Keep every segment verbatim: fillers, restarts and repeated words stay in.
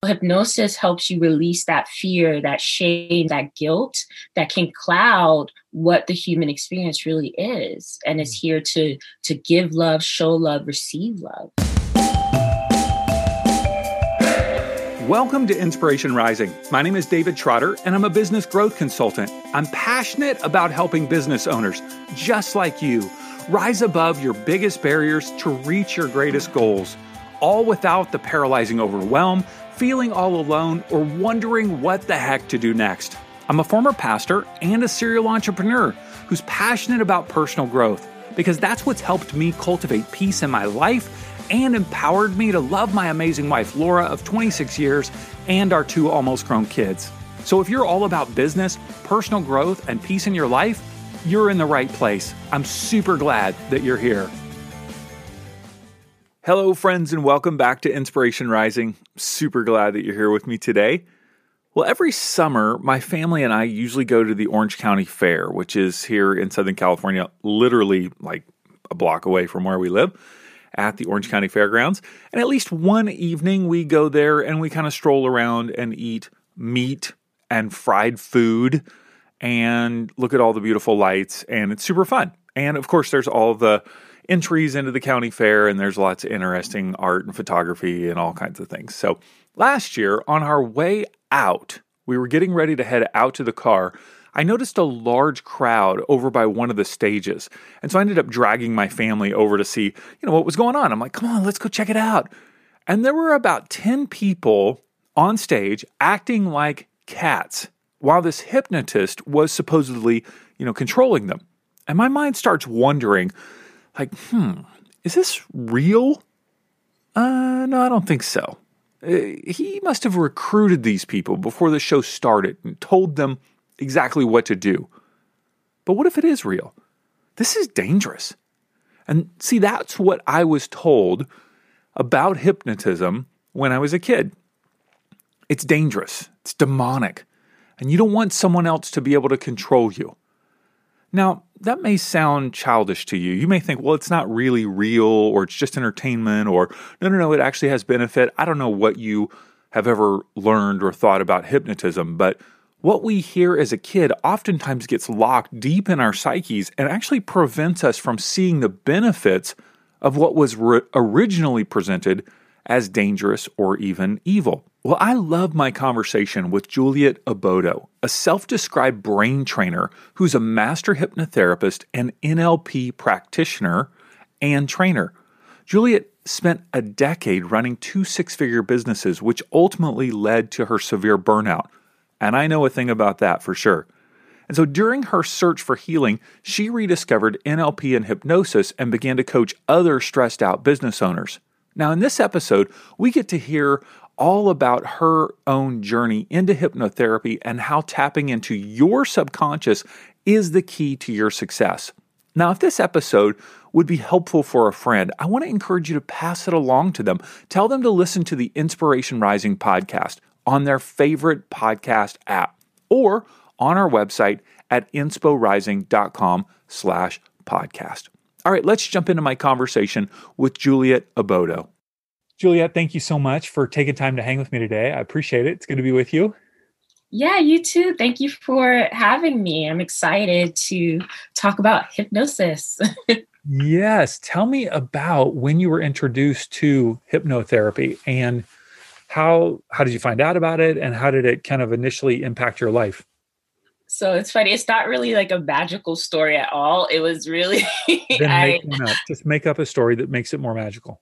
hypnosis helps you release that fear, that shame, that guilt that can cloud what the human experience really is. And it's here to, to give love, show love, receive love. Welcome to Inspiration Rising. My name is David Trotter, and I'm a business growth consultant. I'm passionate about helping business owners, just like you, rise above your biggest barriers to reach your greatest goals, all without the paralyzing overwhelm, feeling all alone, or wondering what the heck to do next. I'm a former pastor and a serial entrepreneur who's passionate about personal growth because that's what's helped me cultivate peace in my life and empowered me to love my amazing wife, Laura, of twenty-six years, and our two almost grown kids. So if you're all about business, personal growth, and peace in your life, you're in the right place. I'm super glad that you're here. Hello, friends, and welcome back to Inspiration Rising. Super glad that you're here with me today. Well, every summer, my family and I usually go to the Orange County Fair, which is here in Southern California, literally like a block away from where we live, at the Orange County Fairgrounds. And at least one evening we go there and we kind of stroll around and eat meat and fried food and look at all the beautiful lights, and it's super fun. And of course, there's all the entries into the county fair, and there's lots of interesting art and photography and all kinds of things. So last year, on our way out, we were getting ready to head out to the car. I noticed a large crowd over by one of the stages. And so I ended up dragging my family over to see, you know, what was going on. I'm like, come on, let's go check it out. And there were about ten people on stage acting like cats while this hypnotist was supposedly, you know, controlling them. And my mind starts wondering, like, hmm, is this real? Uh, no, I don't think so. Uh, he must have recruited these people before the show started and told them exactly what to do. But what if it is real? This is dangerous. And see, that's what I was told about hypnotism when I was a kid. It's dangerous. It's demonic. And you don't want someone else to be able to control you. Now, that may sound childish to you. You may think, well, it's not really real, or it's just entertainment, or no, no, no, it actually has benefit. I don't know what you have ever learned or thought about hypnotism, but what we hear as a kid oftentimes gets locked deep in our psyches and actually prevents us from seeing the benefits of what was re- originally presented as dangerous or even evil. Well, I love my conversation with Juliet Abodo, a self-described brain trainer who's a master hypnotherapist and N L P practitioner and trainer. Juliet spent a decade running two six-figure businesses, which ultimately led to her severe burnout. And I know a thing about that for sure. And so during her search for healing, she rediscovered N L P and hypnosis and began to coach other stressed out business owners. Now, in this episode, we get to hear all about her own journey into hypnotherapy and how tapping into your subconscious is the key to your success. Now, if this episode would be helpful for a friend, I want to encourage you to pass it along to them. Tell them to listen to the Inspiration Rising podcast on their favorite podcast app or on our website at insporising.com slash podcast. All right, let's jump into my conversation with Juliet Abodo. Juliet, thank you so much for taking time to hang with me today. I appreciate it. It's good to be with you. Yeah, you too. Thank you for having me. I'm excited to talk about hypnosis. Yes. Tell me about when you were introduced to hypnotherapy and how how did you find out about it, and how did it kind of initially impact your life? So it's funny. It's not really like a magical story at all. It was really... Then I, make one up. Just make up a story that makes it more magical.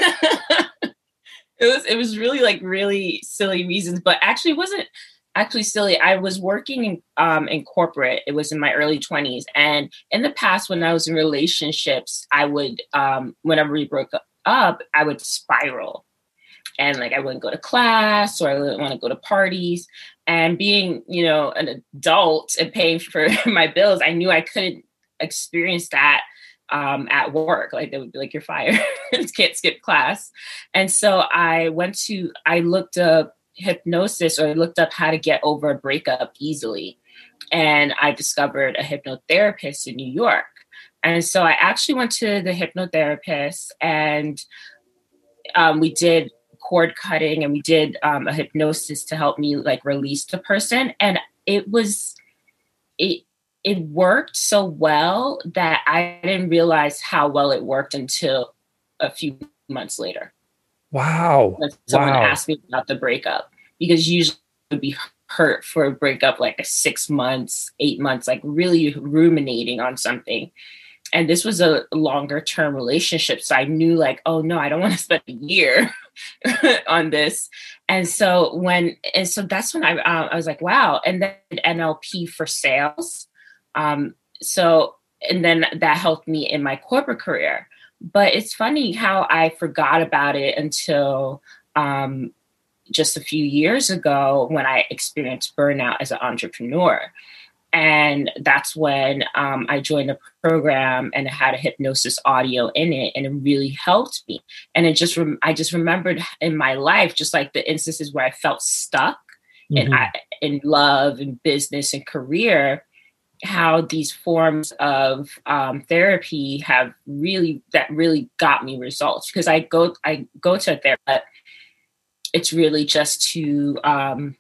It was it was really like really silly reasons, but actually it wasn't actually silly. I was working in um in corporate. It was in my early twenties. And in the past, when I was in relationships, I would um whenever we broke up, I would spiral. And like I wouldn't go to class, or I wouldn't want to go to parties. And being, you know, an adult and paying for my bills, I knew I couldn't experience that um, at work. Like they would be like, you're fired. You can't skip class. And so I went to, I looked up hypnosis, or I looked up how to get over a breakup easily. And I discovered a hypnotherapist in New York. And so I actually went to the hypnotherapist, and um, we did cord cutting and we did um, a hypnosis to help me like release the person. And it was, it, it worked so well that I didn't realize how well it worked until a few months later. Wow. When someone wow. asked me about the breakup, because usually it would be hurt for a breakup, like a six months, eight months, like really ruminating on something. And this was a longer term relationship. So I knew like, oh no, I don't want to spend a year on this. And so when, and so that's when I, um, I was like, wow. And then N L P for sales. Um, so, and then that helped me in my corporate career. But it's funny how I forgot about it until um, just a few years ago when I experienced burnout as an entrepreneur. And that's when um, I joined a program and it had a hypnosis audio in it, and it really helped me. And it just, rem- I just remembered in my life, just like the instances where I felt stuck mm-hmm. in, I, in love and business and career, how these forms of um, therapy have really, that really got me results. Because I go, I go to a therapist, it's really just to, um,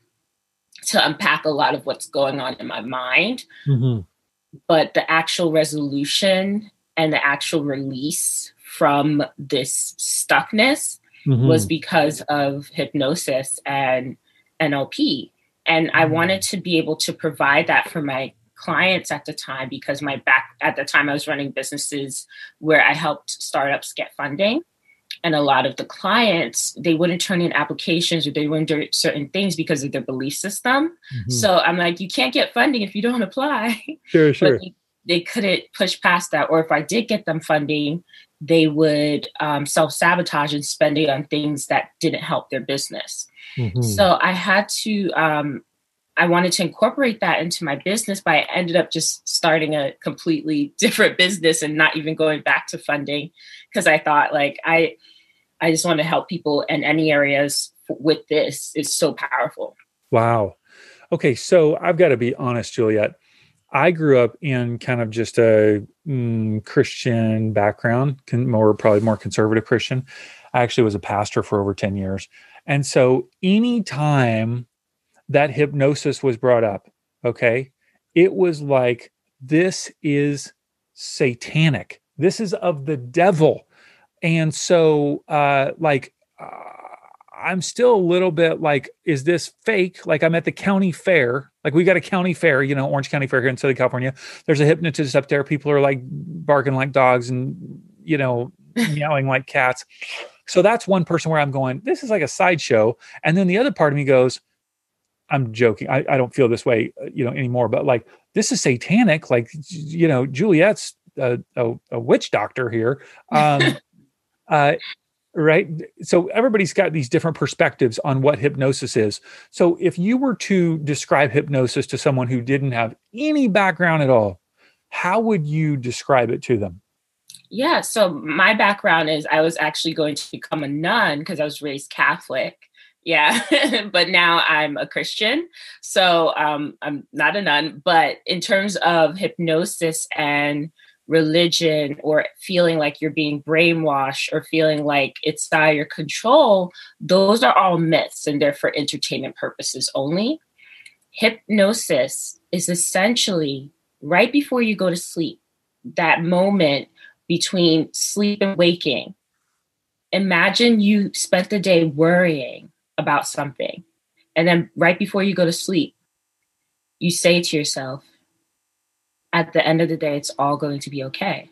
to unpack a lot of what's going on in my mind. Mm-hmm. But the actual resolution and the actual release from this stuckness mm-hmm. was because of hypnosis and N L P. And mm-hmm. I wanted to be able to provide that for my clients at the time, because my back at the time I was running businesses where I helped startups get funding. And a lot of the clients, they wouldn't turn in applications or they wouldn't do certain things because of their belief system. Mm-hmm. So I'm like, you can't get funding if you don't apply. Sure, sure. But they, they couldn't push past that. Or if I did get them funding, they would um, self-sabotage and spend it on things that didn't help their business. Mm-hmm. So I had to, um, I wanted to incorporate that into my business, but I ended up just starting a completely different business and not even going back to funding, because I thought like, I, I just want to help people in any areas with this. It's so powerful. Wow. Okay. So I've got to be honest, Juliet. I grew up in kind of just a mm, Christian background, more probably more conservative Christian. I actually was a pastor for over ten years. And so anytime that hypnosis was brought up, okay, it was like, this is satanic. This is of the devil. And so, uh, like, uh, I'm still a little bit like, is this fake? Like, I'm at the county fair. Like, we got a county fair, you know, Orange County Fair here in Southern California. There's a hypnotist up there. People are like barking like dogs and, you know, meowing like cats. So that's one person where I'm going, this is like a sideshow. And then the other part of me goes, I'm joking. I, I don't feel this way, you know, anymore. But like, this is satanic. Like, you know, Juliet's a, a, a witch doctor here. Um, Uh, right. So everybody's got these different perspectives on what hypnosis is. So if you were to describe hypnosis to someone who didn't have any background at all, how would you describe it to them? Yeah. So my background is I was actually going to become a nun because I was raised Catholic. Yeah. But now I'm a Christian. So um, I'm not a nun. But in terms of hypnosis and religion, or feeling like you're being brainwashed, or feeling like it's out of your control, those are all myths and they're for entertainment purposes only. Hypnosis is essentially right before you go to sleep, that moment between sleep and waking. Imagine you spent the day worrying about something, and then right before you go to sleep, you say to yourself, at the end of the day, it's all going to be okay.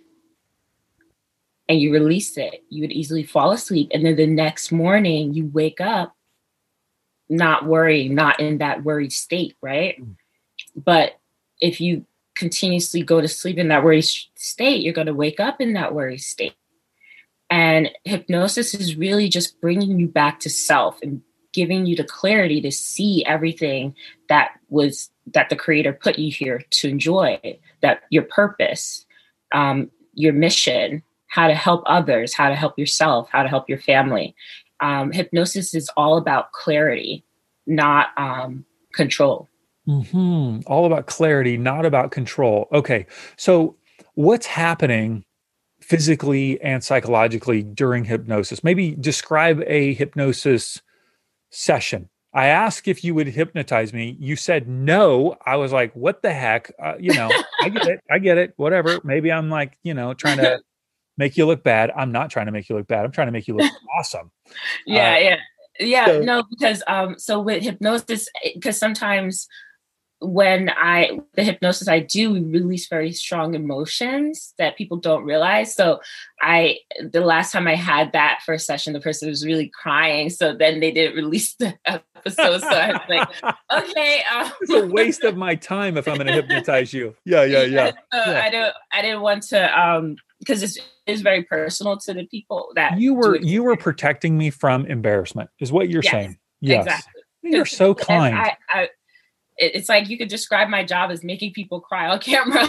And you release it. You would easily fall asleep. And then the next morning you wake up not worrying, not in that worried state, right? Mm. But if you continuously go to sleep in that worried state, you're going to wake up in that worried state. And hypnosis is really just bringing you back to self and giving you the clarity to see everything that was that the creator put you here to enjoy, that your purpose, um, your mission, how to help others, how to help yourself, how to help your family. Um, hypnosis is all about clarity, not um, control. Mm-hmm. All about clarity, not about control. Okay. So what's happening physically and psychologically during hypnosis. Maybe describe a hypnosis session. I asked if you would hypnotize me. You said no. I was like, what the heck? Uh, you know, I get it. I get it. Whatever. Maybe I'm like, you know, trying to make you look bad. I'm not trying to make you look bad. I'm trying to make you look awesome. Yeah, Uh, yeah. Yeah, so, no, because um so with hypnosis, because sometimes when I the hypnosis I do release very strong emotions that people don't realize. So I the last time I had that first session, the person was really crying. So then they didn't release the episode. So I was like, okay, um, it's a waste of my time if I'm going to hypnotize you. Yeah, yeah, yeah. So yeah. I don't I didn't want to um because it's it's very personal to the people that you were do it. you were protecting me from embarrassment, is what you're Yes, saying. Yes, exactly. You're so kind. I, I, it's like you could describe my job as making people cry on camera.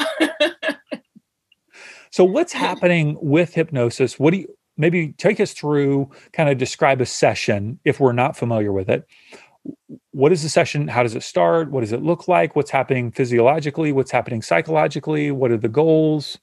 So what's happening with hypnosis? What do you maybe take us through, kind of describe a session if we're not familiar with it? What is the session? How does it start? What does it look like? What's happening physiologically? What's happening psychologically? What are the goals?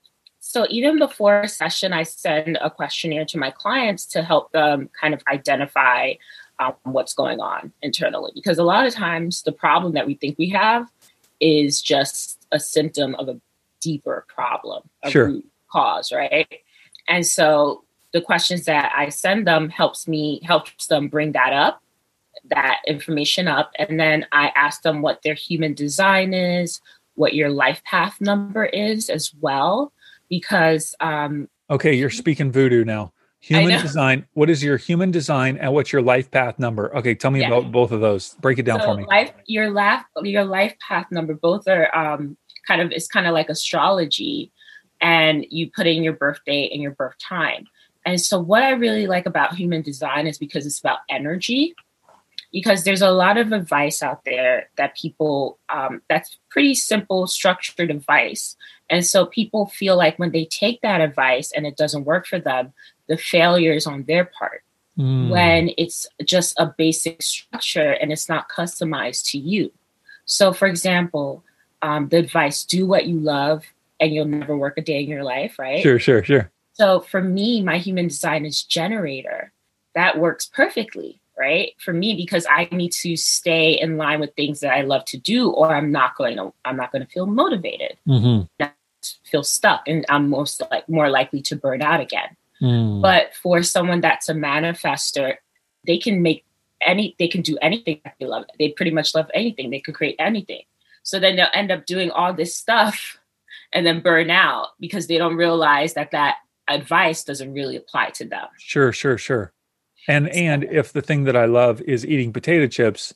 So even before a session, I send a questionnaire to my clients to help them kind of identify um, what's going on internally. Because a lot of times the problem that we think we have is just a symptom of a deeper problem, a Sure. root cause, right? And so the questions that I send them helps me, helps them bring that up, that information up. And then I ask them what their human design is, what your life path number is as well. Because um okay, you're speaking voodoo now. Human design. What is your human design and what's your life path number? Okay, tell me yeah. about both of those. Break it down so for me. Life, your life, your life path number. Both are um kind of it's kind of like astrology, and you put in your birth date and your birth time. And so, what I really like about human design is because it's about energy. Because there's a lot of advice out there that people, um, that's pretty simple, structured advice. And so people feel like when they take that advice and it doesn't work for them, the failure is on their part. Mm. When it's just a basic structure and it's not customized to you. So for example, um, the advice, do what you love and you'll never work a day in your life, right? Sure, sure, sure. So for me, my human design is generator. That works perfectly. Right? For me, because I need to stay in line with things that I love to do, or I'm not going to, I'm not going to feel motivated, mm-hmm. feel stuck, and I'm most like more likely to burn out again. Mm. But for someone that's a manifester, they can make any, they can do anything that they love. They pretty much love anything. They could create anything. So then they'll end up doing all this stuff and then burn out because they don't realize that that advice doesn't really apply to them. Sure, sure, sure. And and if the thing that I love is eating potato chips,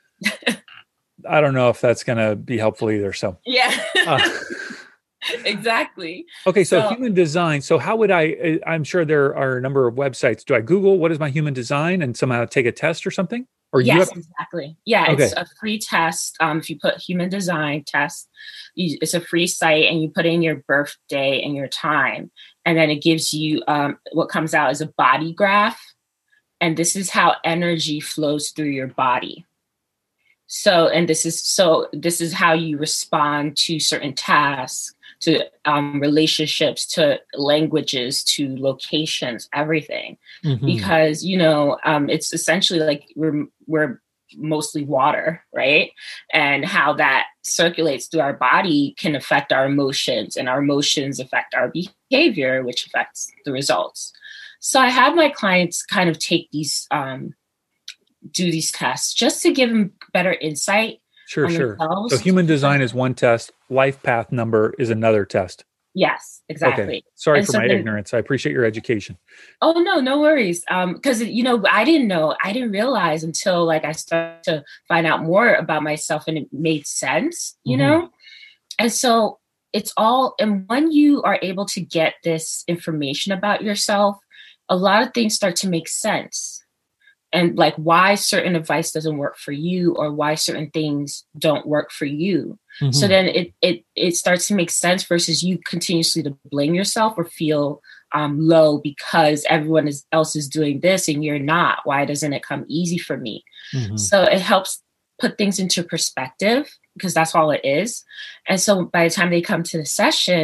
I don't know if that's going to be helpful either. So yeah, uh, exactly. Okay, so, so human design. So how would I? I'm sure there are a number of websites. Do I Google what is my human design and somehow take a test or something? Or yes, you have- exactly. Yeah, okay. It's a free test. Um, if you put human design test, you, it's a free site, and you put in your birthday and your time, and then it gives you um, what comes out is a body graph. And this is how energy flows through your body. So, and this is, so this is how you respond to certain tasks, to um, relationships, to languages, to locations, everything. Mm-hmm. Because, you know, um, it's essentially like we're, we're mostly water, right? And how that circulates through our body can affect our emotions, and our emotions affect our behavior, which affects the results. So I have my clients kind of take these, um, do these tests just to give them better insight. Sure, sure. So human design is one test. Life path number is another test. Yes, exactly. Okay. Sorry and for so my then, ignorance. I appreciate your education. Oh, no, no worries. Um, because, you know, I didn't know, I didn't realize until like I started to find out more about myself and it made sense, you mm-hmm. know? And so it's all, and when you are able to get this information about yourself, a lot of things start to make sense. And like why certain advice doesn't work for you, or why certain things don't work for you. Mm-hmm. So then it it it starts to make sense versus you continuously to blame yourself or feel um, low because everyone is, else is doing this and you're not. Why doesn't it come easy for me? Mm-hmm. So it helps put things into perspective because that's all it is. And so by the time they come to the session,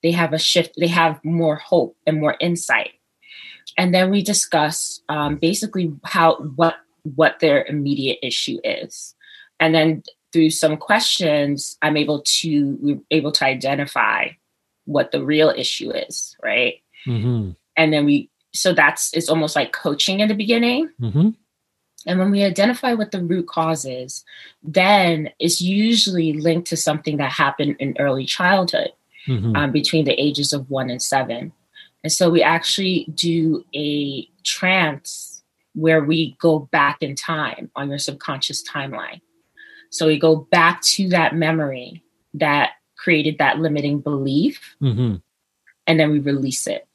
they have a shift, they have more hope and more insight. And then we discuss um, basically how what what their immediate issue is. And then through some questions, I'm able to we're able to identify what the real issue is, right? Mm-hmm. And then we so that's it's almost like coaching in the beginning. Mm-hmm. And when we identify what the root cause is, then it's usually linked to something that happened in early childhood, mm-hmm. um, between the ages of one and seven. And so we actually do a trance where we go back in time on your subconscious timeline. So we go back to that memory that created that limiting belief, mm-hmm. and then we release it.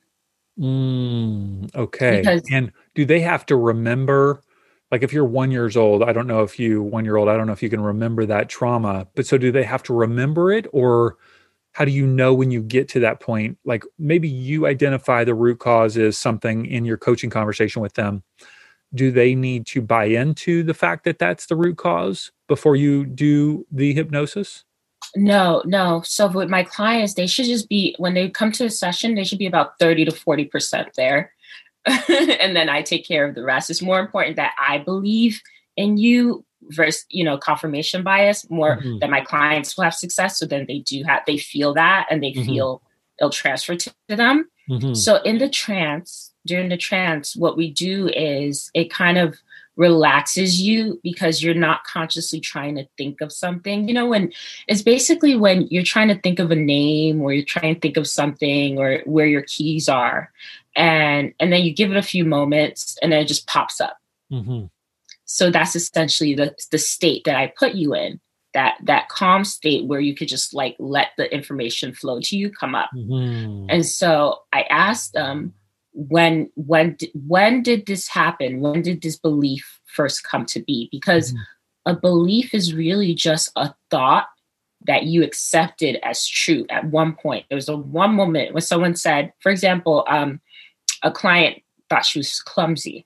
Mm, okay. Because, and do they have to remember, like if you're one years old, I don't know if you, one year old, I don't know if you can remember that trauma, but so do they have to remember it, or how do you know when you get to that point? Like maybe you identify the root cause as something in your coaching conversation with them. Do they need to buy into the fact that that's the root cause before you do the hypnosis? No, no. So with my clients, they should just be, when they come to a session, they should be about thirty to forty percent there. And then I take care of the rest. It's more important that I believe in you versus, you know, confirmation bias, more mm-hmm. that my clients will have success. So then they do have, they feel that and they mm-hmm. feel it'll transfer to them. Mm-hmm. So in the trance, during the trance, what we do is it kind of relaxes you because you're not consciously trying to think of something. You know, when it's basically when you're trying to think of a name or you're trying to think of something or where your keys are. And, and then you give it a few moments and then it just pops up. Mm-hmm. So that's essentially the, the state that I put you in, that, that calm state where you could just like let the information flow to you come up. Mm-hmm. And so I asked them, when, when, when did this happen? When did this belief first come to be? Because mm-hmm. a belief is really just a thought that you accepted as true at one point. There was a one moment when someone said, for example, um, a client thought she was clumsy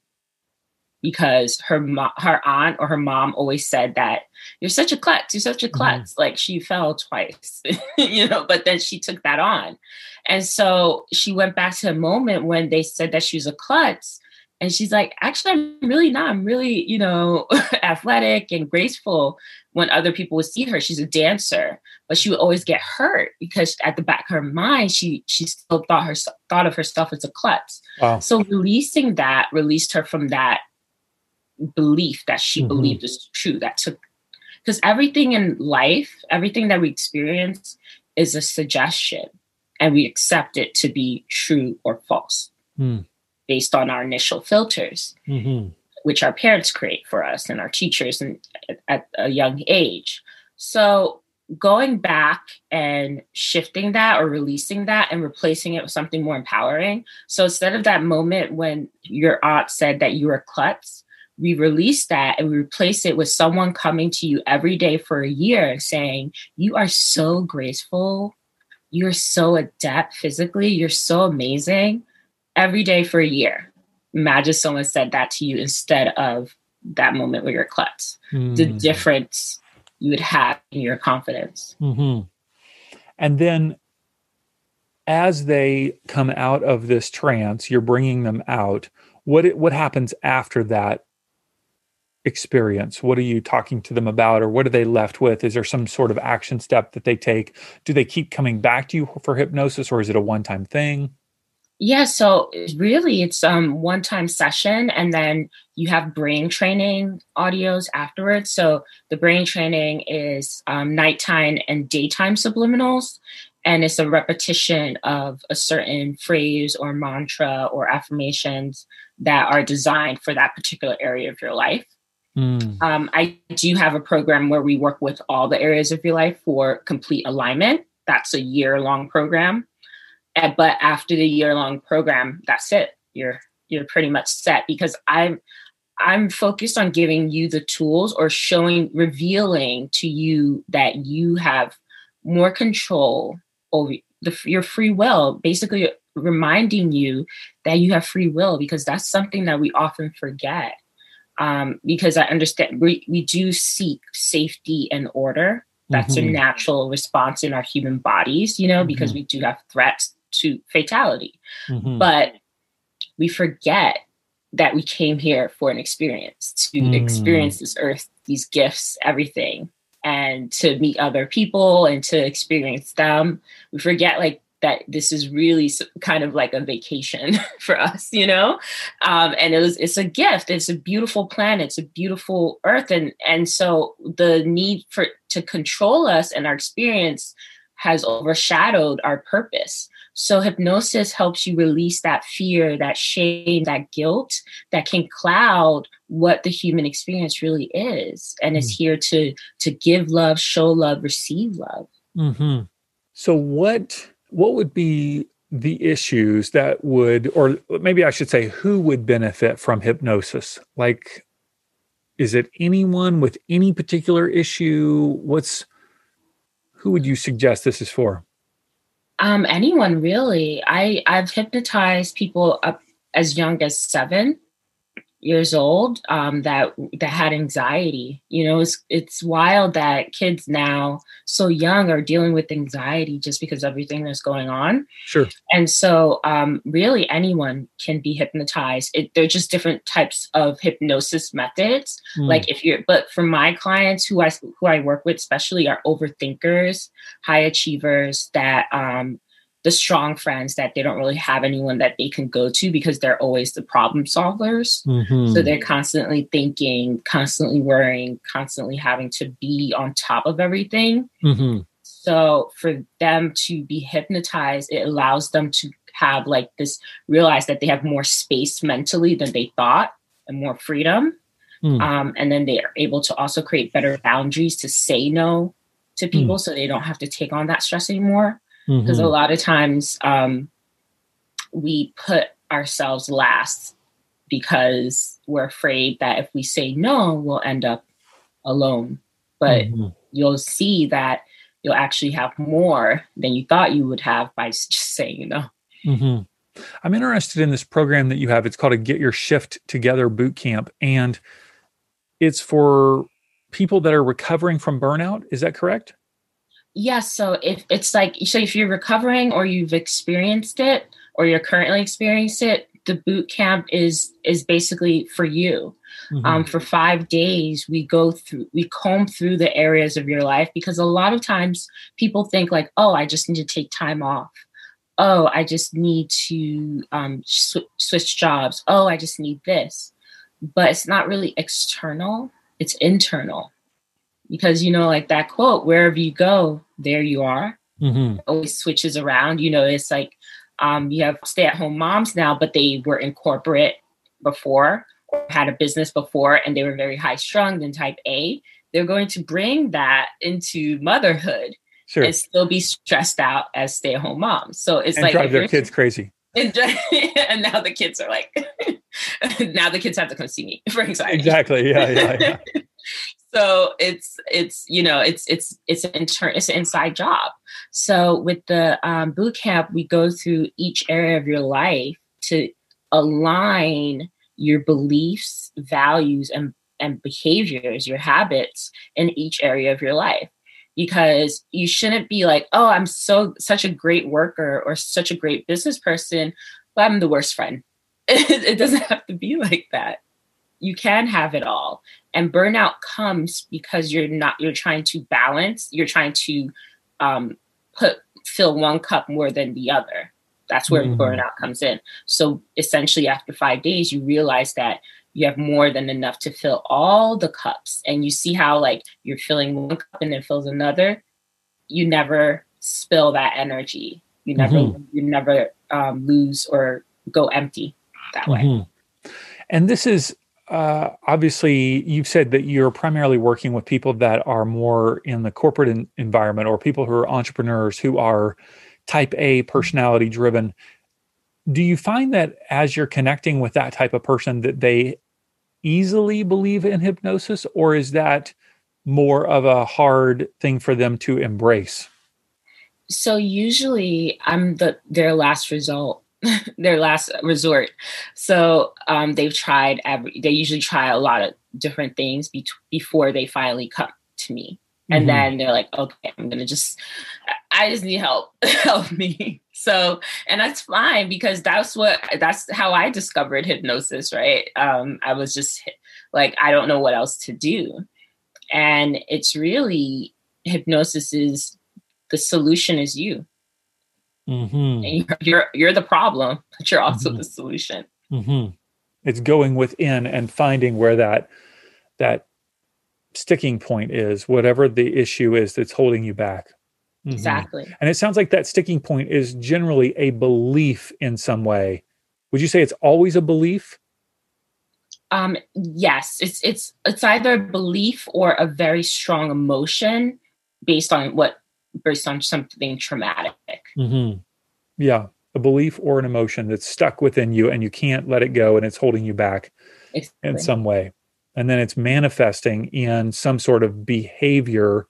because her mo- her aunt or her mom always said that you're such a klutz, you're such a klutz. Mm-hmm. Like she fell twice, you know, but then she took that on. And so she went back to a moment when they said that she was a klutz. And she's like, actually, I'm really not. I'm really, you know, athletic and graceful. When other people would see her, she's a dancer, but she would always get hurt because at the back of her mind, she she still thought her thought of herself as a klutz. Wow. So releasing that released her from that belief that she mm-hmm. believed is true. That took, because everything in life, everything that we experience is a suggestion, and we accept it to be true or false mm. based on our initial filters. Mm-hmm. which our parents create for us and our teachers and at a young age. So going back and shifting that or releasing that and replacing it with something more empowering. So instead of that moment when your aunt said that you were klutz, we release that and we replace it with someone coming to you every day for a year and saying, you are so graceful. You're so adept physically. You're so amazing. Every day for a year. Imagine someone said that to you instead of that moment where you're klutz. Mm. The difference you would have in your confidence. Mm-hmm. And then as they come out of this trance, you're bringing them out. What what happens after that experience? What are you talking to them about, or what are they left with? Is there some sort of action step that they take? Do they keep coming back to you for hypnosis, or is it a one-time thing? Yeah, so really it's um one-time session, and then you have brain training audios afterwards. So the brain training is um, nighttime and daytime subliminals, and it's a repetition of a certain phrase or mantra or affirmations that are designed for that particular area of your life. Mm. Um, I do have a program where we work with all the areas of your life for complete alignment. That's a year-long program. But after the year-long program, that's it. You're you're pretty much set, because I'm I'm focused on giving you the tools or showing, revealing to you that you have more control over the, your free will. Basically, reminding you that you have free will, because that's something that we often forget. Um, because I understand we, we do seek safety and order That's Mm-hmm. a natural response in our human bodies, you know, mm-hmm. because we do have threats to fatality. Mm-hmm. But we forget that we came here for an experience, to mm. experience this earth, these gifts, everything, and to meet other people and to experience them. We forget like that this is really kind of like a vacation for us, you know? Um, and it was, it's a gift. It's a beautiful planet. It's a beautiful earth. And, and so the need for, to control us and our experience has overshadowed our purpose. So hypnosis helps you release that fear, that shame, that guilt that can cloud what the human experience really is. And mm. it's here to, to give love, show love, receive love. Mm-hmm. So what, what would be the issues that would, or maybe I should say, who would benefit from hypnosis? Like, is it anyone with any particular issue? What's, who would you suggest this is for? Um, anyone really. I, I've hypnotized people up as young as seven years old um, that that had anxiety. You know, it's it's wild that kids now so young are dealing with anxiety just because of everything that's going on. Sure. And so um, really anyone can be hypnotized. It, they're just different types of hypnosis methods. Mm. Like if you're, but for my clients who I who I work with, especially are overthinkers, high achievers that um, the strong friends that they don't really have anyone that they can go to because they're always the problem solvers. Mm-hmm. So they're constantly thinking, constantly worrying, constantly having to be on top of everything. Mm-hmm. So for them to be hypnotized, it allows them to have like this, realize that they have more space mentally than they thought and more freedom. Mm. Um, and then they are able to also create better boundaries to say no to people mm. so they don't have to take on that stress anymore. Because mm-hmm. a lot of times um, we put ourselves last because we're afraid that if we say no, we'll end up alone. But mm-hmm. you'll see that you'll actually have more than you thought you would have by just saying no. Mm-hmm. I'm interested in this program that you have. It's called a Get Your Shift Together Boot Camp. And it's for people that are recovering from burnout. Is that correct? Yes. So if it's like, so if you're recovering or you've experienced it or you're currently experiencing it, the boot camp is, is basically for you. Mm-hmm. Um, for five days, we go through, we comb through the areas of your life because a lot of times people think like, oh, I just need to take time off. Oh, I just need to um, sw- switch jobs. Oh, I just need this. But it's not really external. It's internal. Because, you know, like that quote, wherever you go, there you are. Mm-hmm. It always switches around. You know, it's like um, you have stay-at-home moms now, but they were in corporate before or had a business before and they were very high-strung and type A. They're going to bring that into motherhood sure. and still be stressed out as stay-at-home moms. So it's and like drive their kids crazy. And, and now the kids are like, now the kids have to come see me for anxiety. Exactly. Yeah, yeah, yeah. So it's, it's, you know, it's, it's, it's an intern, it's an inside job. So with the um, boot camp, we go through each area of your life to align your beliefs, values, and, and behaviors, your habits in each area of your life. Because you shouldn't be like, oh, I'm so, such a great worker or such a great business person, but I'm the worst friend. It, it doesn't have to be like that. You can have it all. And burnout comes because you're not, you're trying to balance, you're trying to um, put, fill one cup more than the other. That's where mm-hmm. burnout comes in. So essentially after five days, you realize that you have more than enough to fill all the cups. And you see how like you're filling one cup and then fills another. You never spill that energy. You never, mm-hmm. you never um, lose or go empty that way. Mm-hmm. And this is, Uh, obviously, you've said that you're primarily working with people that are more in the corporate in- environment or people who are entrepreneurs who are type A personality driven. Do you find that as you're connecting with that type of person that they easily believe in hypnosis, or is that more of a hard thing for them to embrace? So usually I'm the their last result. their last resort. So um, they've tried every, they usually try a lot of different things be- before they finally come to me. And Mm-hmm. then they're like, okay, I'm going to just, I just need help. Help me. So, and that's fine because that's what, that's how I discovered hypnosis, right? Um, I was just like, I don't know what else to do. And it's really, hypnosis is, the solution is you. Mm-hmm. And you're, you're, you're the problem, but you're also Mm-hmm. the solution. Mm-hmm. It's going within and finding where that, that sticking point is, whatever the issue is that's holding you back. Mm-hmm. Exactly. And it sounds like that sticking point is generally a belief in some way. Would you say it's always a belief? Um, yes, it's it's it's either belief or a very strong emotion based on what based on something traumatic. Mm-hmm. Yeah, a belief or an emotion that's stuck within you and you can't let it go and it's holding you back exactly. in some way. And then it's manifesting in some sort of behavior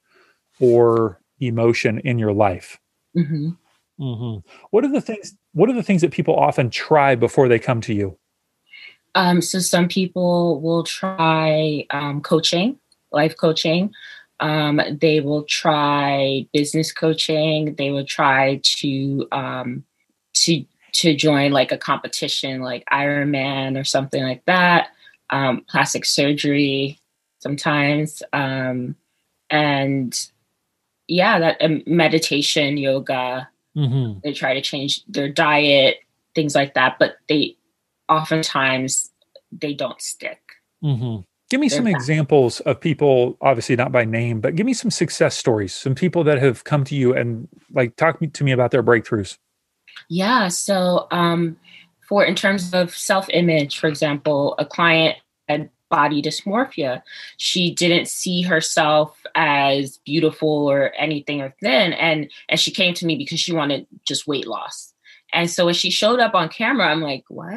or emotion in your life. Mm-hmm. Mm-hmm. What are the things? What are the things that people often try before they come to you? Um, so some people will try um, coaching, life coaching. Um, they will try business coaching. They will try to um, to to join like a competition, like Ironman or something like that. Um, plastic surgery sometimes, um, and yeah, that um, meditation, yoga. Mm-hmm. They try to change their diet, things like that, but they oftentimes they don't stick. Mm-hmm. Give me They're some back. examples of people, obviously not by name, but give me some success stories, some people that have come to you and like talk to me about their breakthroughs. Yeah. So um, for in terms of self-image, for example, a client had body dysmorphia. She didn't see herself as beautiful or anything or thin. And, and she came to me because she wanted just weight loss. And so when she showed up on camera, I'm like, what?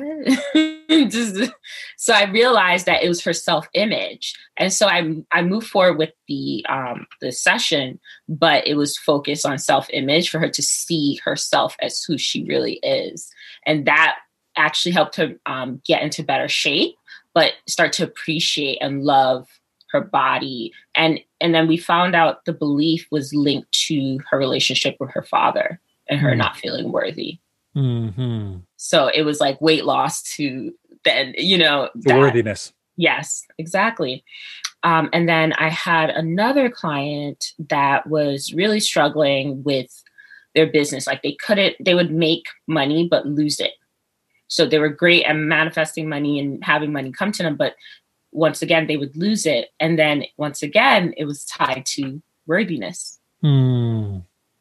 Just, so I realized that it was her self-image. And so I I moved forward with the um, the session, but it was focused on self-image for her to see herself as who she really is. And that actually helped her um, get into better shape, but start to appreciate and love her body. And, and then we found out the belief was linked to her relationship with her father and her mm. not feeling worthy. Mm-hmm. So it was like weight loss to then, you know, the that, worthiness. Yes, exactly. Um, and then I had another client that was really struggling with their business. Like they couldn't, they would make money, but lose it. So they were great at manifesting money and having money come to them. But once again, they would lose it. And then once again, it was tied to worthiness. Mm.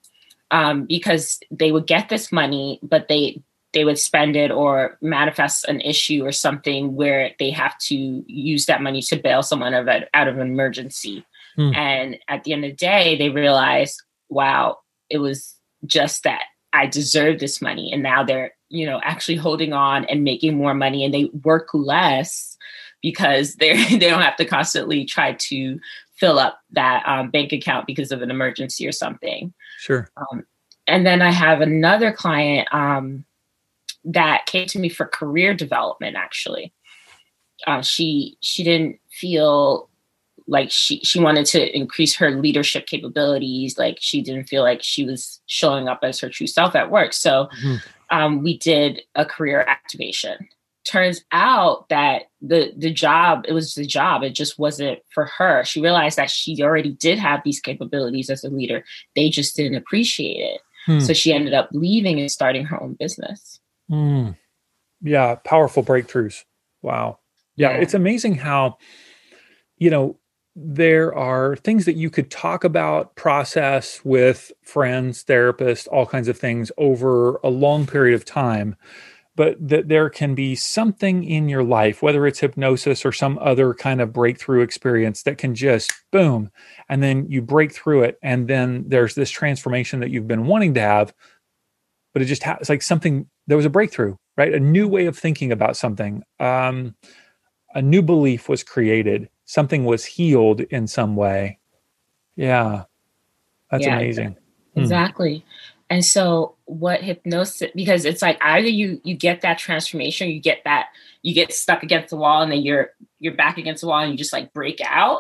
Um, because they would get this money, but they they would spend it or manifest an issue or something where they have to use that money to bail someone out of, a, out of an emergency. Mm. And at the end of the day, they realize, wow, it was just that I deserve this money. And now they're, you know, actually holding on and making more money, and they work less because they they don't have to constantly try to fill up that um, bank account because of an emergency or something. Sure. Um, and then I have another client um, that came to me for career development. Actually, uh, she she didn't feel like she she wanted to increase her leadership capabilities. Like she didn't feel like she was showing up as her true self at work. So mm-hmm. um, we did a career activation. Turns out that the the job, it was the job. It just wasn't for her. She realized that she already did have these capabilities as a leader. They just didn't appreciate it. Hmm. So she ended up leaving and starting her own business. Hmm. Yeah. Powerful breakthroughs. Wow. Yeah, yeah. It's amazing how, you know, there are things that you could talk about, process with friends, therapists, all kinds of things over a long period of time. But that there can be something in your life, whether it's hypnosis or some other kind of breakthrough experience that can just boom, and then you break through it. And then there's this transformation that you've been wanting to have, but it just ha- it's like something, there was a breakthrough, right? A new way of thinking about something. Um, a new belief was created. Something was healed in some way. Yeah. That's yeah, amazing. Exactly. Hmm. And so what hypnosis, because it's like either you you get that transformation, you get that, you get stuck against the wall and then you're you're back against the wall and you just like break out,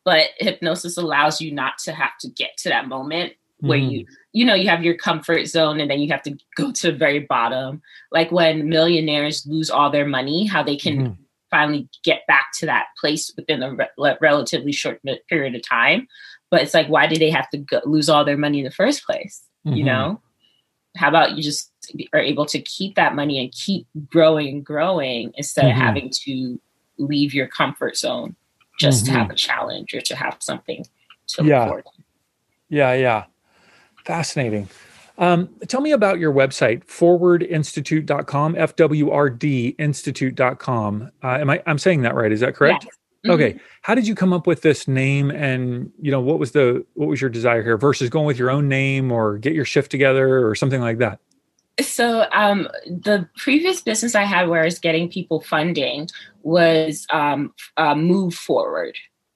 but hypnosis allows you not to have to get to that moment where Mm-hmm. you, you know, you have your comfort zone and then you have to go to the very bottom. Like when millionaires lose all their money, how they can Mm-hmm. finally get back to that place within a re- relatively short period of time. But it's like, why did they have to go, lose all their money in the first place? Mm-hmm. You know, how about you just are able to keep that money and keep growing and growing instead Mm-hmm. of having to leave your comfort zone just Mm-hmm. to have a challenge or to have something to Yeah. look forward to. Yeah, yeah. Fascinating. Um, tell me about your website, forward institute dot com, F W R D institute dot com. Uh, am I, I'm saying that right? Is that correct? Yes. Mhm. Okay. How did you come up with this name, and, you know, what was the, what was your desire here versus going with your own name or get your shift together or something like that? So um, the previous business I had where I was getting people funding was um, uh, Move Forward.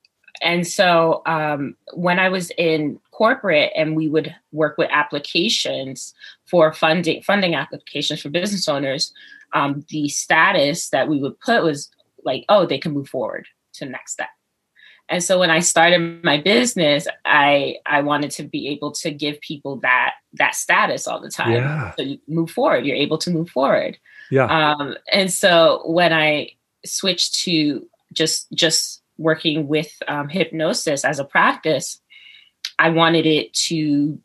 And so um, when I was in corporate and we would work with applications for funding, funding applications for business owners, um, the status that we would put was like, oh, they can move forward to the next step. And so when I started my business, I I wanted to be able to give people that that status all the time. Yeah. So you move forward, you're able to move forward. Yeah. Um, and so when I switched to just just working with um, hypnosis as a practice, I wanted it to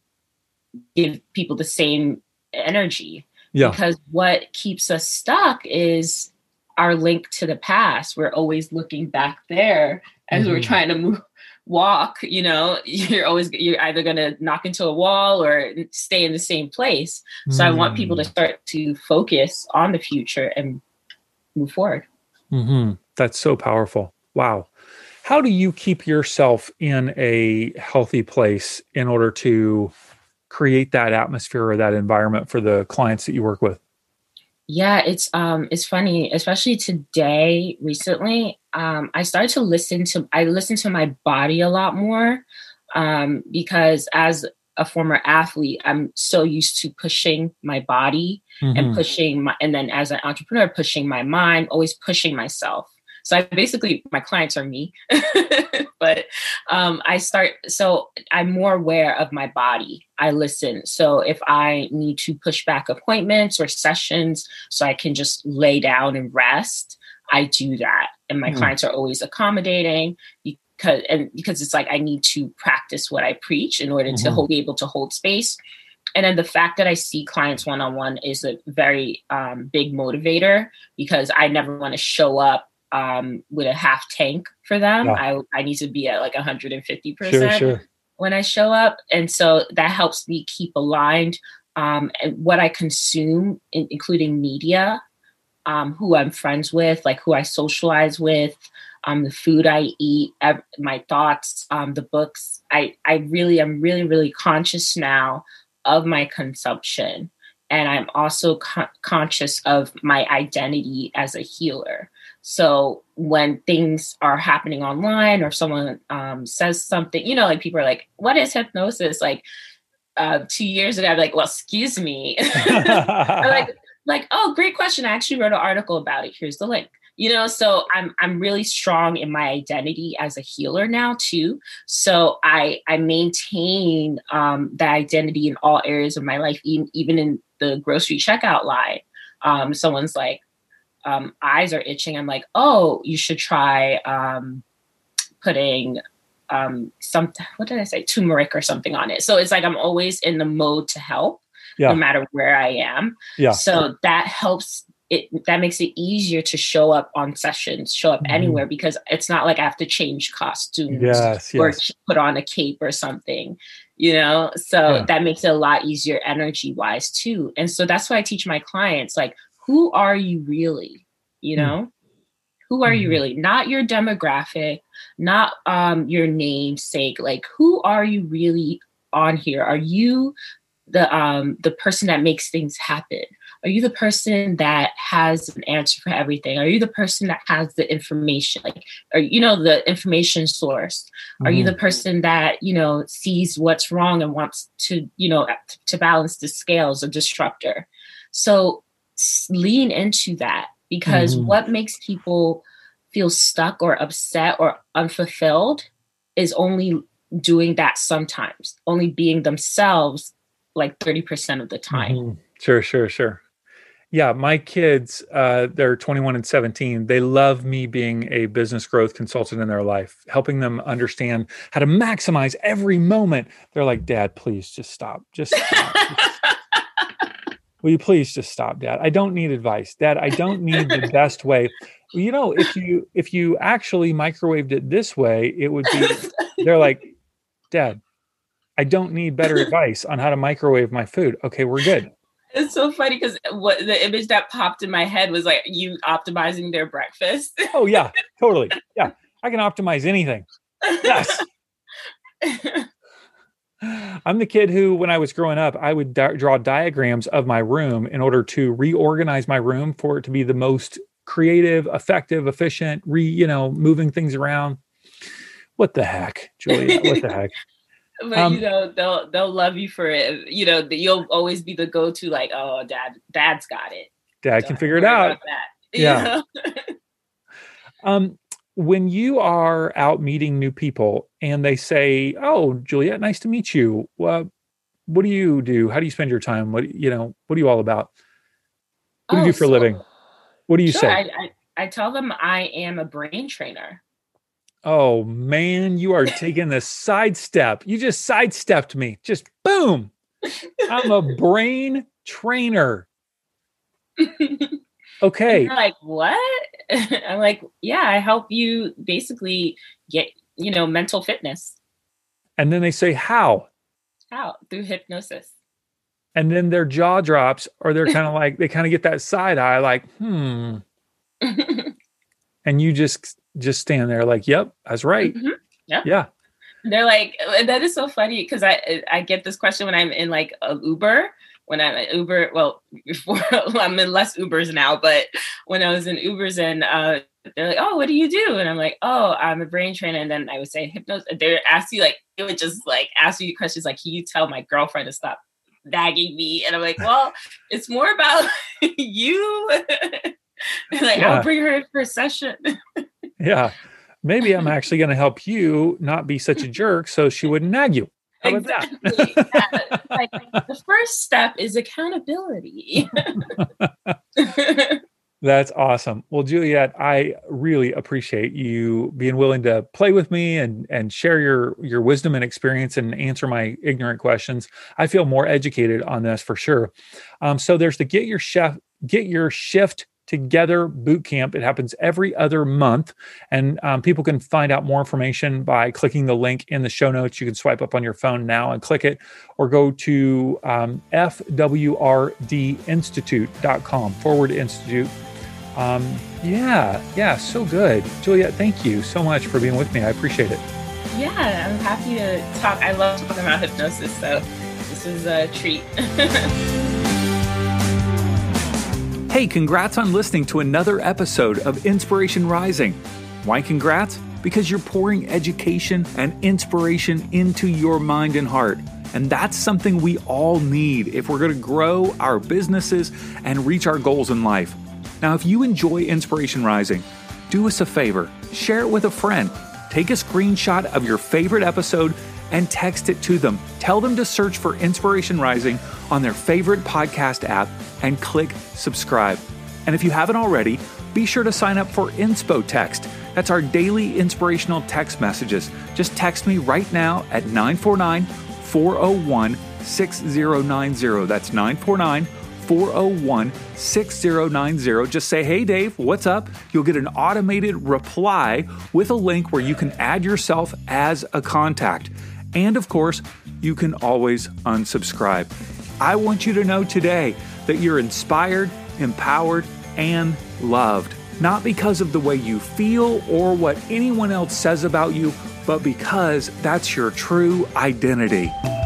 give people the same energy. Yeah. Because what keeps us stuck is our link to the past. We're always looking back there as Mm-hmm. we're trying to move, walk, you know, you're always, you're either going to knock into a wall or stay in the same place. So I want people to start to focus on the future and move forward. Mm-hmm. That's so powerful. Wow. How do you keep yourself in a healthy place in order to create that atmosphere or that environment for the clients that you work with? Yeah, it's um it's funny, especially today, recently, um, I started to listen to I listen to my body a lot more. Um, because as a former athlete, I'm so used to pushing my body Mm-hmm. and pushing my, and then as an entrepreneur, pushing my mind, always pushing myself. So I basically, my clients are me, but um, I start, so I'm more aware of my body. I listen. So if I need to push back appointments or sessions so I can just lay down and rest, I do that. And my Mm. clients are always accommodating because, and because it's like, I need to practice what I preach in order Mhm. to hold, be able to hold space. And then the fact that I see clients one-on-one is a very um, big motivator because I never want to show up um, with a half tank for them. Yeah. I, I need to be at like one hundred fifty Sure, percent sure. when I show up. And so that helps me keep aligned. Um, and what I consume, in, including media, um, who I'm friends with, like who I socialize with, um, the food I eat, ev- my thoughts, um, the books. I, I really, I'm really, really conscious now of my consumption. And I'm also con- conscious of my identity as a healer. So when things are happening online or someone um, says something, you know, like people are like, what is hypnosis? Like uh, two years ago, I'm like, well, excuse me. I'm like, like, oh, great question. I actually wrote an article about it. Here's the link. You know, so I'm I'm really strong in my identity as a healer now too. So I I maintain um, that identity in all areas of my life, even even in the grocery checkout line. Um, someone's like, um, eyes are itching. I'm like, oh, you should try um, putting um, some, what did I say, turmeric or something on it. So it's like I'm always in the mode to help, Yeah. no matter where I am. Yeah. So that helps. It that makes it easier to show up on sessions, show up Mhm. anywhere, because it's not like I have to change costumes Yes, or yes. ch- put on a cape or something, you know? So Yeah. that makes it a lot easier energy wise too. And so that's why I teach my clients, like, who are you really? You Hmm. know, who are you Mhm. really? Not your demographic, not um, your namesake. Like, who are you really on here? Are you the um, the person that makes things happen? Are you the person that has an answer for everything? Are you the person that has the information, like, or, you know, the information source? Are you Mhm. the person that, you know, sees what's wrong and wants to, you know, to balance the scales, a disruptor? So s- lean into that, because Mhm. what makes people feel stuck or upset or unfulfilled is only doing that sometimes, only being themselves like thirty percent of the time. Mm-hmm. Sure, sure, sure. Yeah, my kids, uh, they're twenty-one and seventeen. They love me being a business growth consultant in their life, helping them understand how to maximize every moment. They're like, Dad, please just stop. Just stop. Will you please just stop, Dad? I don't need advice. Dad, I don't need the best way. You know, if you if you actually microwaved it this way, it would be, they're like, Dad, I don't need better advice on how to microwave my food. Okay, we're good. It's so funny because what the image that popped in my head was like you optimizing their breakfast. Oh yeah, totally. Yeah, I can optimize anything. Yes. I'm the kid who, when I was growing up, I would di- draw diagrams of my room in order to reorganize my room for it to be the most creative, effective, efficient, re, you know, moving things around. What the heck, Julia? What the heck? But um, you know, they'll they'll love you for it. You know, you'll always be the go-to, like, oh, dad, dad's got it. Dad can figure it out. Yeah. um, when you are out meeting new people and they say, "Oh, Juliet, nice to meet you. Well, what do you do? How do you spend your time? What you know? What are you all about? What do you oh, do for so, a living? What do you sure, say?" I, I, I tell them I am a brain trainer. Oh man, you are taking the sidestep. You just sidestepped me. Just boom. I'm a brain trainer. Okay. You're like, what? I'm like, yeah, I help you basically get, you know, mental fitness. And then they say, how? How? Through hypnosis. And then their jaw drops, or they're kind of like, they kind of get that side eye, like, hmm. And you just just stand there like, yep, that's right. Mm-hmm. Yep. Yeah. They're like, and that is so funny because I I get this question when I'm in like an Uber, when I'm at Uber, well, before I'm in less Ubers now, but when I was in Ubers and uh, they're like, oh, what do you do? And I'm like, oh, I'm a brain trainer. And then I would say hypnosis. They would ask you like, it would just like ask you questions like, can you tell my girlfriend to stop nagging me? And I'm like, well, it's more about you. And like, yeah. I'll bring her in for a session. Yeah. Maybe I'm actually going to help you not be such a jerk so she wouldn't nag you. How about exactly. that? Yeah. Like, the first step is accountability. That's awesome. Well, Juliet, I really appreciate you being willing to play with me and, and share your, your wisdom and experience and answer my ignorant questions. I feel more educated on this for sure. Um, so there's the Get Your Chef, Get Your Shift Together boot camp. It happens every other month, and um, people can find out more information by clicking the link in the show notes. You can swipe up on your phone now and click it, or go to um, f w r d institute dot com forward institute. Um, yeah, yeah, so good. Juliet, thank you so much for being with me. I appreciate it. Yeah, I'm happy to talk. I love talking about hypnosis, so this is a treat. Hey, congrats on listening to another episode of Inspiration Rising. Why congrats? Because you're pouring education and inspiration into your mind and heart. And that's something we all need if we're going to grow our businesses and reach our goals in life. Now, if you enjoy Inspiration Rising, do us a favor, share it with a friend. Take a screenshot of your favorite episode and text it to them. Tell them to search for Inspiration Rising on their favorite podcast app and click subscribe. And if you haven't already, be sure to sign up for Inspo Text. That's our daily inspirational text messages. Just text me right now at nine four nine, four oh one, six oh nine oh. That's nine four nine, four oh one, six oh nine oh. Just say, hey, Dave, what's up? You'll get an automated reply with a link where you can add yourself as a contact. And of course, you can always unsubscribe. I want you to know today that you're inspired, empowered, and loved. Not because of the way you feel or what anyone else says about you, but because that's your true identity.